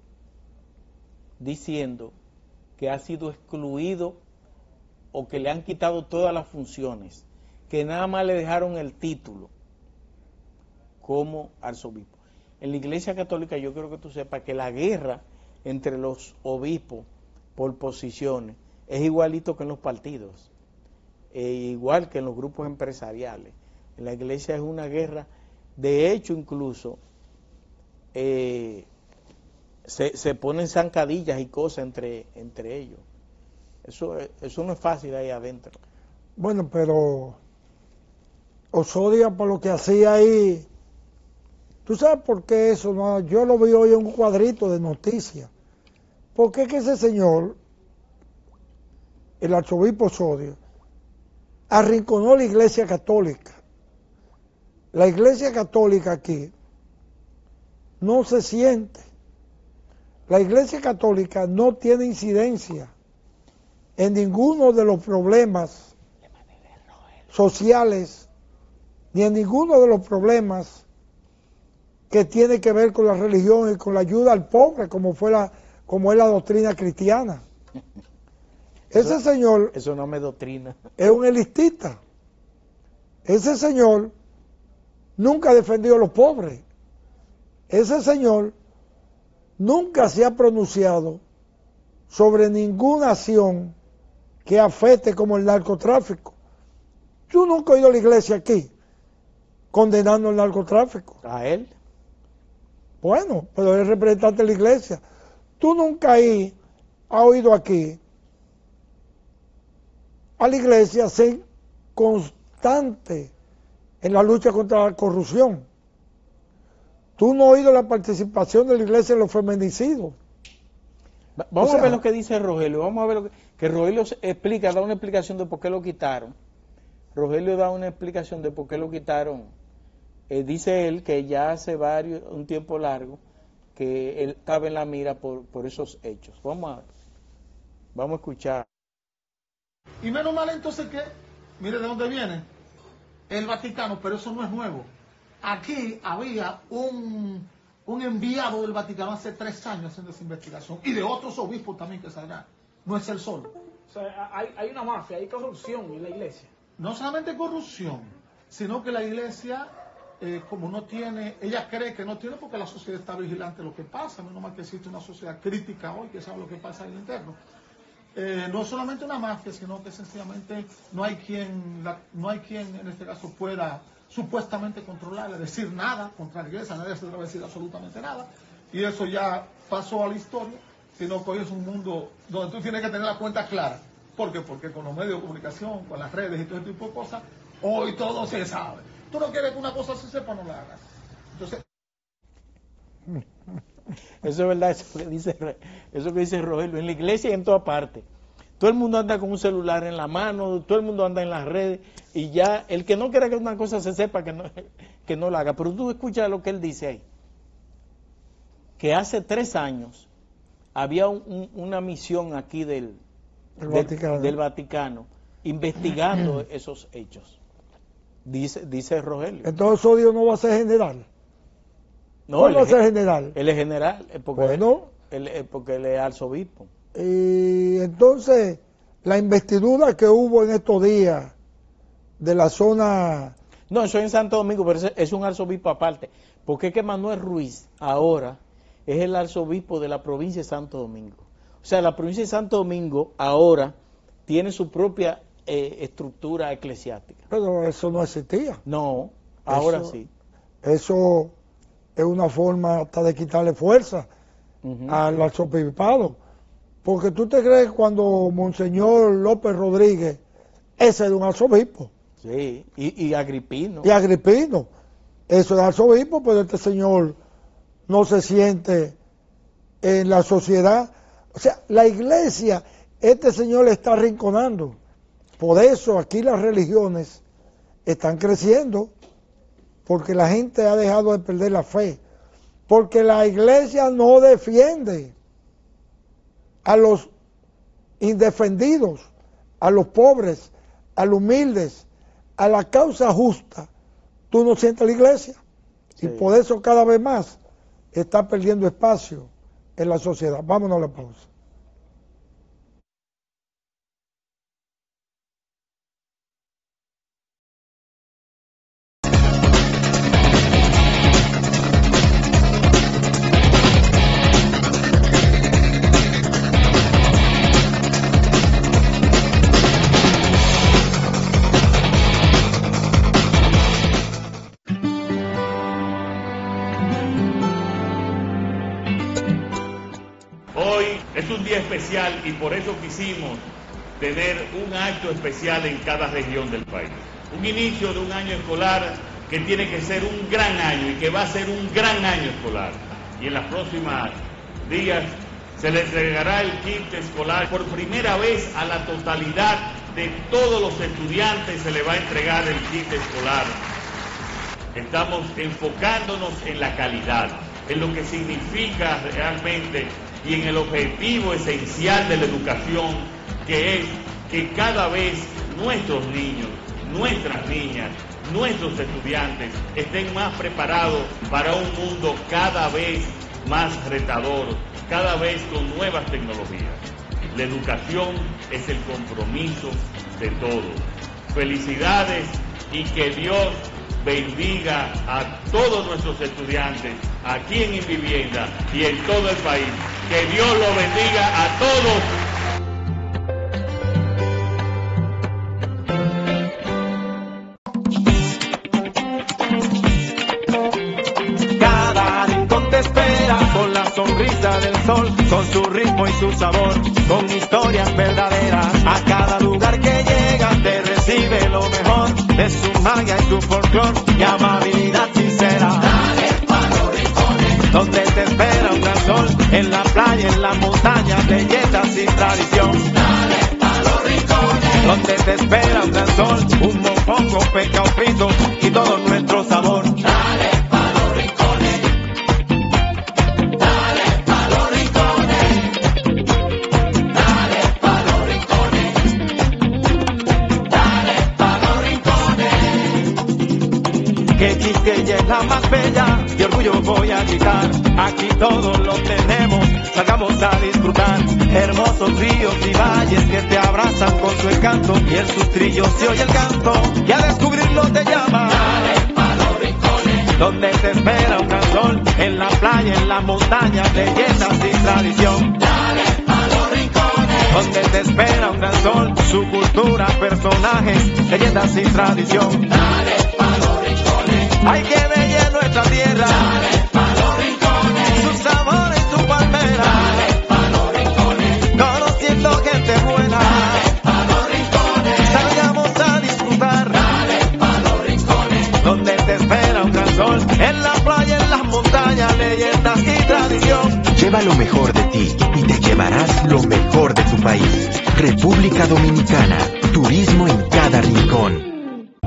diciendo que ha sido excluido o que le han quitado todas las funciones, que nada más le dejaron el título como arzobispo. En la Iglesia Católica yo creo que tú sepas que la guerra entre los obispos por posiciones es igualito que en los partidos, e igual que en los grupos empresariales. En la Iglesia es una guerra, de hecho incluso eh, se, se ponen zancadillas y cosas entre, entre ellos. Eso, eso no es fácil ahí adentro. Bueno, pero Osoria por lo que hacía ahí, ¿tú sabes por qué eso? No, yo lo vi hoy en un cuadrito de noticias. Porque es que ese señor, el arzobispo Osorio, arrinconó la iglesia católica. La iglesia católica aquí no se siente. La iglesia católica no tiene incidencia en ninguno de los problemas sociales, ni en ninguno de los problemas que tiene que ver con la religión y con la ayuda al pobre, como fue la, como es la doctrina cristiana. Ese eso, señor eso no me doctrina. Es un elitista. Ese señor nunca ha defendido a los pobres. Ese señor nunca se ha pronunciado sobre ninguna acción que afecte como el narcotráfico. Yo nunca he oído a la iglesia aquí condenando el narcotráfico. ¿A él? Bueno, pero él es representante de la iglesia. Tú nunca ahí has oído aquí a la iglesia ser constante en la lucha contra la corrupción. Tú no has oído la participación de la iglesia en los feminicidios. Vamos o sea, a ver lo que dice Rogelio. Vamos a ver lo que, que Rogelio explica, da una explicación de por qué lo quitaron. Rogelio da una explicación de por qué lo quitaron. Eh, dice él que ya hace varios, un tiempo largo, que él estaba en la mira por, por esos hechos. Vamos a ver. Vamos a escuchar. Y menos mal entonces que, mire de dónde viene, el Vaticano, pero eso no es nuevo. Aquí había un, un enviado del Vaticano hace tres años haciendo esa investigación, y de otros obispos también que saldrán. No es el solo. O sea, hay, hay una mafia, hay corrupción en la iglesia. No solamente corrupción, sino que la iglesia, eh, como no tiene, ella cree que no tiene porque la sociedad está vigilante de lo que pasa, menos mal que existe una sociedad crítica hoy que sabe lo que pasa en el interno. Eh, no solamente una mafia, sino que sencillamente no hay quien, la, no hay quien en este caso pueda supuestamente controlarle, decir nada contra la iglesia, nadie se debe decir absolutamente nada, y eso ya pasó a la historia, sino que hoy es un mundo donde tú tienes que tener la cuenta clara. ¿Por qué? Porque con los medios de comunicación, con las redes y todo ese tipo de cosas, hoy todo se sabe. Tú no quieres que una cosa se sepa, no la hagas. Entonces... Eso es verdad, eso que dice, eso que dice Rogelio, en la iglesia y en toda parte. Todo el mundo anda con un celular en la mano, todo el mundo anda en las redes, y ya el que no quiera que una cosa se sepa, que no, que no la haga. Pero tú escuchas lo que él dice ahí, que hace tres años había un, una misión aquí del, del, del, Vaticano. del Vaticano investigando esos hechos, dice, dice Rogelio. Entonces Osorio no va a ser general. No, ¿Cuál va a ser es, general? Él es general, porque, bueno, él, porque él es arzobispo. Y entonces, la investidura que hubo en estos días de la zona... No, eso es en Santo Domingo, pero es un arzobispo aparte. Porque es que Manuel Ruiz ahora es el arzobispo de la provincia de Santo Domingo. O sea, la provincia de Santo Domingo ahora tiene su propia eh, estructura eclesiástica. Pero eso no existía. No, ahora eso, sí. Eso es una forma hasta de quitarle fuerza uh-huh. al arzobispado. Porque tú te crees cuando Monseñor López Rodríguez, ese es un arzobispo. Sí, y, y Agripino. Y Agripino. Eso es arzobispo, pero este señor no se siente en la sociedad. O sea, la iglesia, este señor le está arrinconando. Por eso aquí las religiones están creciendo, porque la gente ha dejado de perder la fe. Porque la iglesia no defiende a los indefendidos, a los pobres, a los humildes, a la causa justa. Tú no sientes la iglesia. Sí. Y por eso cada vez más está perdiendo espacio en la sociedad. Vámonos a la pausa. Es un día especial y por eso quisimos tener un acto especial en cada región del país. Un inicio de un año escolar que tiene que ser un gran año y que va a ser un gran año escolar. Y en los próximos días Se le entregará el kit escolar por primera vez a la totalidad de todos los estudiantes, se le va a entregar el kit escolar. Estamos enfocándonos en la calidad, en lo que significa realmente y en el objetivo esencial de la educación, que es que cada vez nuestros niños, nuestras niñas, nuestros estudiantes estén más preparados para un mundo cada vez más retador, cada vez con nuevas tecnologías. La educación es el compromiso de todos. Felicidades y que Dios bendiga a todos nuestros estudiantes aquí en Invivienda y en todo el país. Que Dios los bendiga a todos. Cada rincón te espera con la sonrisa del sol, con su ritmo y su sabor, con historias verdaderas. A cada lugar que llegas te recibe lo mejor de su magia y su folclor y amabilidad sincera. Dale pa' los rincones, donde te espera un gran sol, en la playa, en la montaña, belletas y tradición. Dale pa' los rincones, donde te espera un gran sol, un mofongo, pescado frito y todo nuestro sabor. Dale pa' los rincones, dale pa' los rincones, dale pa' los rincones, dale pa' los rincones. Que Quisqueya es la más bella, de orgullo voy a gritar, aquí todos lo tenemos, salgamos a disfrutar, hermosos ríos y valles que te abrazan con su encanto, y en sus trillos se oye el canto, y a descubrirlo te llama. Dale pa' los rincones, donde te espera un gran sol, en la playa, en la montaña, leyendas y tradición. Dale pa' los rincones, donde te espera un gran sol, su cultura, personajes, leyendas y tradición. Dale pa' los rincones, hay que bella es nuestra tierra. Dale pa' los rincones, su sabor y su palmera. Dale pa' los rincones, conociendo gente buena. Dale pa' los rincones, salgamos a disfrutar. Dale pa' los rincones, donde te espera un gran sol, en la playa, en las montañas, leyendas y tradición. Lleva lo mejor de ti y te llevarás lo mejor de tu país. República Dominicana, turismo en cada rincón.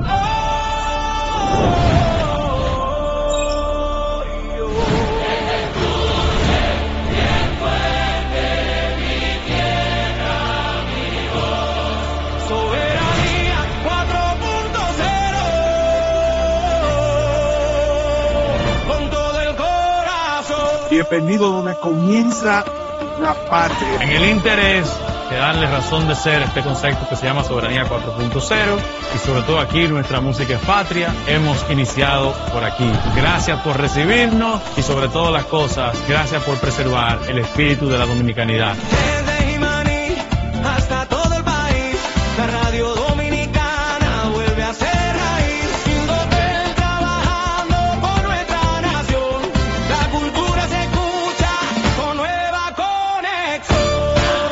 Bienvenido donde comienza la patria. En el interés de darle razón de ser este concepto que se llama Soberanía cuatro punto cero y sobre todo aquí nuestra música es patria, hemos iniciado por aquí. Gracias por recibirnos y sobre todas las cosas, gracias por preservar el espíritu de la dominicanidad. Desde Jimaní hasta todo el país, la radio dominicana vuelve a ser raíz. Indopel trabajando por nuestra nación, la cultura se escucha con nueva conexión.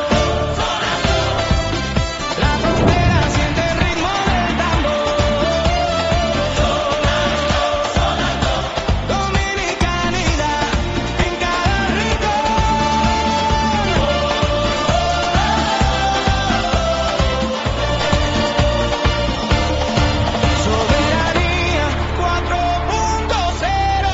La frontera siente el ritmo del tambor. Dominicanidad en cada Soberanía cuatro punto cero.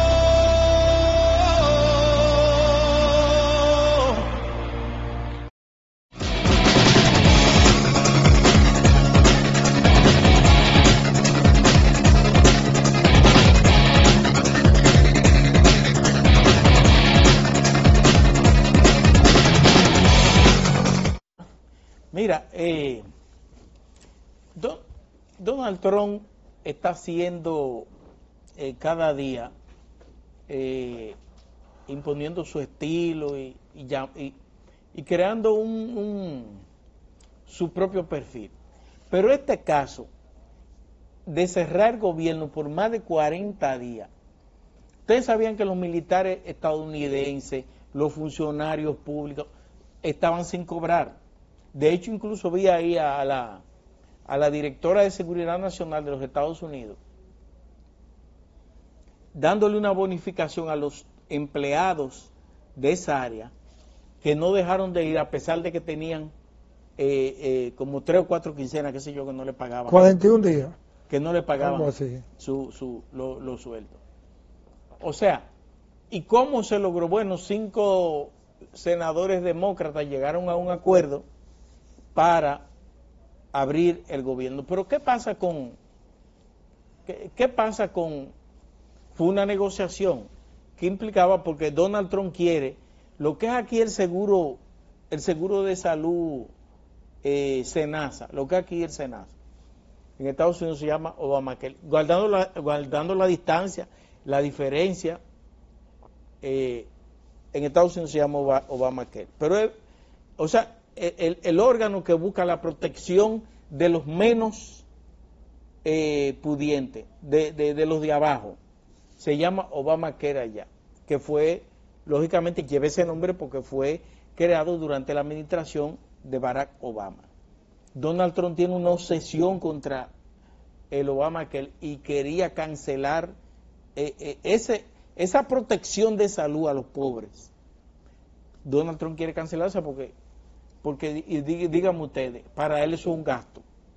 Mira, eh, Don- Donald Trump está haciendo eh, cada día, eh, imponiendo su estilo y, y, ya- y- y creando un, un- su propio perfil. Pero este caso de cerrar el gobierno por más de cuarenta días, ustedes sabían que los militares estadounidenses, los funcionarios públicos, estaban sin cobrar. De hecho, incluso vi ahí a la, a la directora de Seguridad Nacional de los Estados Unidos dándole una bonificación a los empleados de esa área que no dejaron de ir a pesar de que tenían eh, eh, como tres o cuatro quincenas, qué sé yo, que no le pagaban. cuarenta y un días. Que no le pagaban Algo así. su, su, lo- los sueldos. O sea, ¿y cómo se logró? Bueno, cinco senadores demócratas llegaron a un acuerdo para abrir el gobierno. Pero ¿qué pasa con, qué, qué pasa con, fue una negociación que implicaba, porque Donald Trump quiere lo que es aquí el seguro, el seguro de salud eh, SENASA, lo que es aquí el SENASA. En Estados Unidos se llama Obamacare, guardando la, guardando la distancia, la diferencia, eh, en Estados Unidos se llama Oba- Obamacare. Pero, es, o sea, el, el órgano que busca la protección de los menos eh, pudientes, de, de, de los de abajo, se llama Obamacare allá, que fue, lógicamente, lleva ese nombre porque fue creado durante la administración de Barack Obama. Donald Trump tiene una obsesión contra el Obamacare y quería cancelar eh, eh, ese, esa protección de salud a los pobres. Donald Trump quiere cancelarse porque, porque y dí- díganme ustedes, para él eso es un gasto.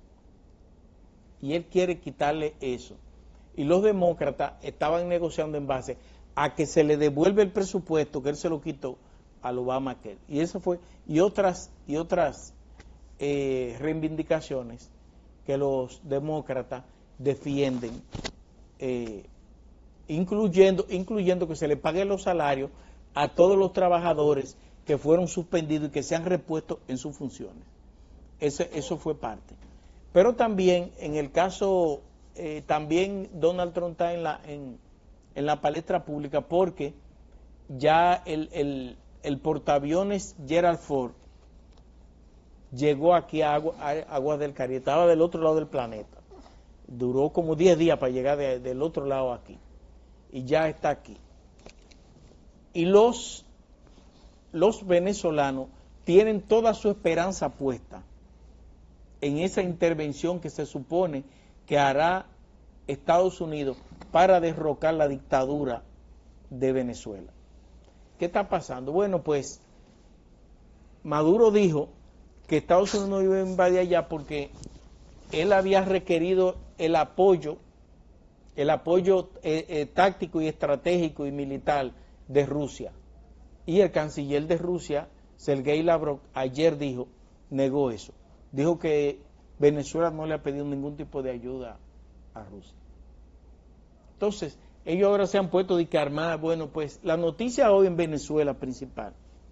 Y él quiere quitarle eso. Y los demócratas estaban negociando en base a que se le devuelve el presupuesto que él se lo quitó al Obamacare. Y eso fue, y otras, y otras eh, reivindicaciones que los demócratas defienden, eh, incluyendo, incluyendo que se le pague los salarios a todos los trabajadores que fueron suspendidos y que se han repuesto en sus funciones. Ese, eso fue parte. Pero también, en el caso, eh, también Donald Trump está en la, en, en la palestra pública porque ya el, el, el portaaviones Gerald Ford llegó aquí a, agua, a Aguas del Caribe, estaba del otro lado del planeta. Duró como diez días para llegar de, del otro lado aquí. Y ya está aquí. Y los, los venezolanos tienen toda su esperanza puesta en esa intervención que se supone que hará Estados Unidos para derrocar la dictadura de Venezuela. ¿Qué está pasando? Bueno, pues Maduro dijo que Estados Unidos no iba a invadir allá porque él había requerido el apoyo, el apoyo eh, eh, táctico y estratégico y militar de Rusia. Y el canciller de Rusia, Sergei Lavrov, ayer dijo, negó eso. Dijo que Venezuela no le ha pedido ningún tipo de ayuda a Rusia. Entonces, ellos ahora se han puesto de que armar. Bueno, pues la noticia hoy en Venezuela principal,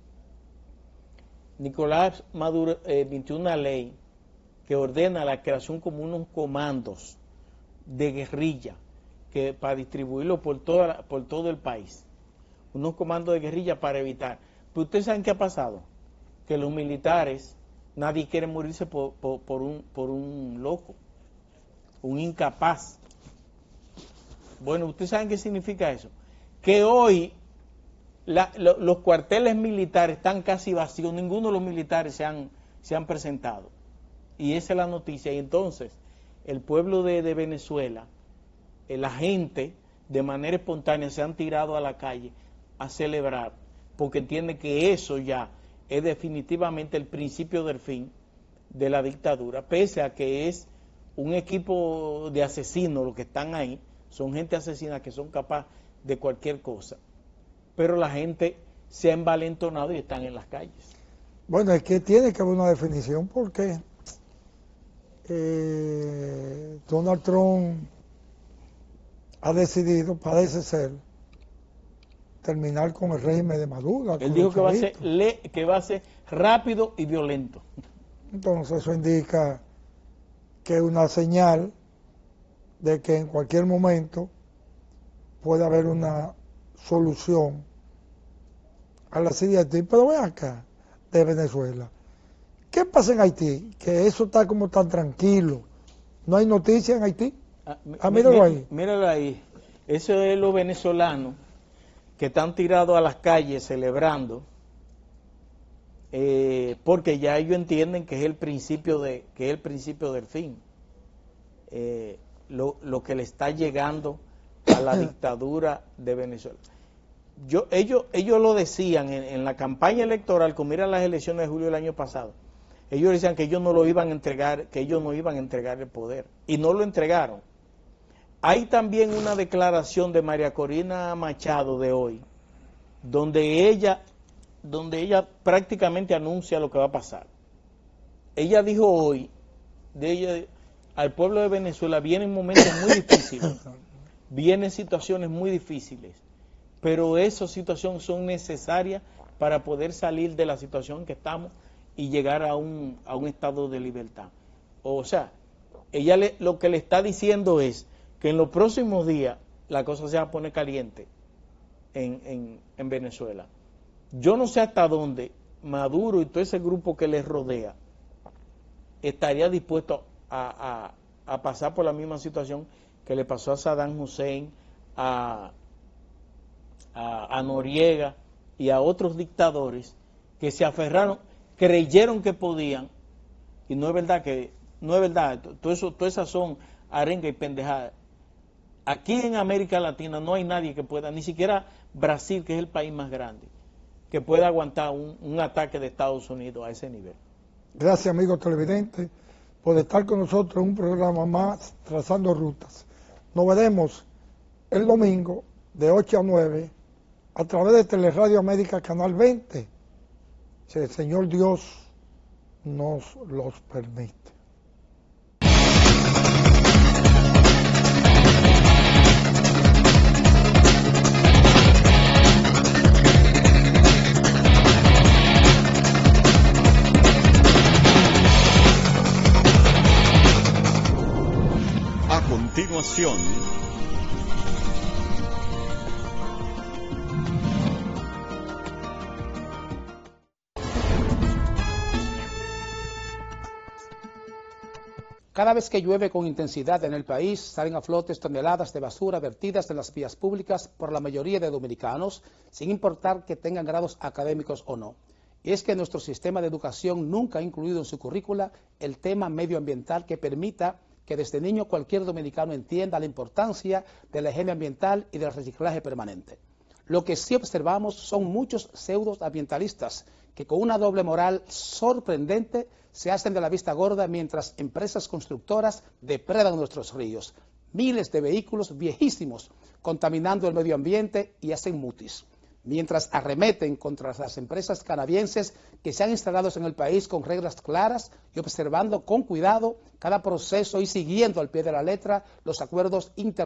Nicolás Maduro eh, emitió una ley que ordena la creación como unos comandos de guerrilla que para distribuirlo por toda la, por todo el país, unos comandos de guerrilla para evitar. Pero ustedes saben qué ha pasado, que los militares, nadie quiere morirse por, por, por un por un loco, un incapaz. Bueno, ustedes saben qué significa eso, que hoy La, lo, los cuarteles militares están casi vacíos, ninguno de los militares se han, se han presentado. Y esa es la noticia. Y entonces, el pueblo de, de Venezuela, eh, la gente, de manera espontánea, se han tirado a la calle a celebrar, porque entienden que eso ya es definitivamente el principio del fin de la dictadura, pese a que es un equipo de asesinos los que están ahí, son gente asesina que son capaces de cualquier cosa. Pero la gente se ha envalentonado y están en las calles. Bueno, es que tiene que haber una definición porque eh, Donald Trump ha decidido, parece ser, terminar con el régimen de Maduro. Él dijo que va, a ser, le, que va a ser rápido y violento. Entonces eso indica que es una señal de que en cualquier momento puede haber una solución a la Siria de Haití. Pero ven acá, de Venezuela, ¿qué pasa en Haití? Que eso está como tan tranquilo, no hay noticias en Haití. Ah, ah míralo ahí. Míralo ahí, eso es los venezolanos que están tirados a las calles celebrando, eh, porque ya ellos entienden que es el principio de que es el principio del fin, eh, lo, lo que le está llegando a la dictadura de Venezuela. yo, ellos, ellos lo decían en, en la campaña electoral, como era las elecciones de julio del año pasado, ellos decían que ellos no lo iban a entregar, que ellos no iban a entregar el poder, y no lo entregaron. Hay también una declaración de María Corina Machado de hoy, donde ella, donde ella prácticamente anuncia lo que va a pasar. Ella dijo hoy, de ella, al pueblo de Venezuela vienen momentos muy difíciles, vienen situaciones muy difíciles, pero esas situaciones son necesarias para poder salir de la situación en que estamos y llegar a un, a un estado de libertad. O sea, ella le, lo que le está diciendo es que en los próximos días la cosa se va a poner caliente en, en, en Venezuela. Yo no sé hasta dónde Maduro y todo ese grupo que les rodea estaría dispuesto a, a, a pasar por la misma situación que le pasó a Saddam Hussein, a, a, a Noriega y a otros dictadores que se aferraron, creyeron que podían, y no es verdad que, no es verdad, todo eso, todas esas son arengas y pendejadas. Aquí en América Latina no hay nadie que pueda, ni siquiera Brasil, que es el país más grande, que pueda aguantar un, un ataque de Estados Unidos a ese nivel. Gracias, amigos televidentes, por estar con nosotros en un programa más, Trazando Rutas. Nos veremos el domingo de ocho a nueve a través de Teleradio América Canal veinte, si el Señor Dios nos los permite. A continuación, cada vez que llueve con intensidad en el país, salen a flote toneladas de basura vertidas en las vías públicas por la mayoría de dominicanos, sin importar que tengan grados académicos o no. Y es que nuestro sistema de educación nunca ha incluido en su currícula el tema medioambiental que permita que desde niño cualquier dominicano entienda la importancia de la higiene ambiental y del reciclaje permanente. Lo que sí observamos son muchos pseudoambientalistas que con una doble moral sorprendente se hacen de la vista gorda mientras empresas constructoras depredan nuestros ríos. Miles de vehículos viejísimos contaminando el medio ambiente y hacen mutis, mientras arremeten contra las empresas canadienses que se han instalado en el país con reglas claras y observando con cuidado cada proceso y siguiendo al pie de la letra los acuerdos internacionales.